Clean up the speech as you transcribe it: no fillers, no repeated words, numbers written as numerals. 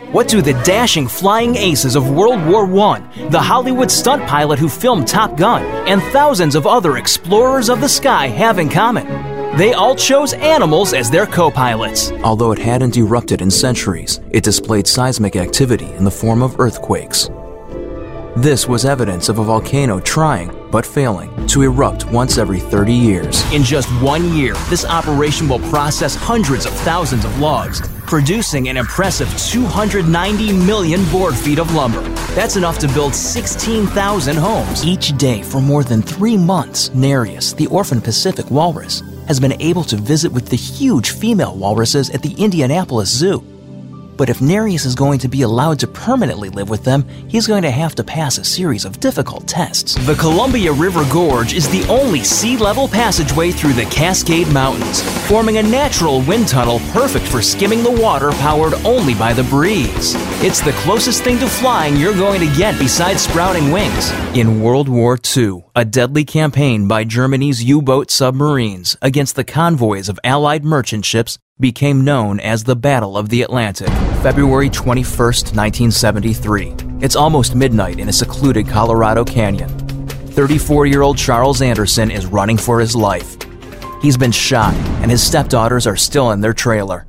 What do the dashing flying aces of World War I, the Hollywood stunt pilot who filmed Top Gun, and thousands of other explorers of the sky have in common? They all chose animals as their co-pilots. Although it hadn't erupted in centuries, it displayed seismic activity in the form of earthquakes. This was evidence of a volcano trying, but failing, to erupt once every 30 years. In just 1 year, this operation will process hundreds of thousands of logs, producing an impressive 290 million board feet of lumber. That's enough to build 16,000 homes. Each day for more than 3 months, Nereus, the orphan Pacific walrus, has been able to visit with the huge female walruses at the Indianapolis Zoo. But if Nereus is going to be allowed to permanently live with them, he's going to have to pass a series of difficult tests. The Columbia River Gorge is the only sea-level passageway through the Cascade Mountains, forming a natural wind tunnel perfect for skimming the water powered only by the breeze. It's the closest thing to flying you're going to get besides sprouting wings. In World War II, a deadly campaign by Germany's U-boat submarines against the convoys of Allied merchant ships became known as the Battle of the Atlantic. February 21st, 1973. It's almost midnight in a secluded Colorado canyon. 34-year-old Charles Anderson is running for his life. He's been shot, and his stepdaughters are still in their trailer.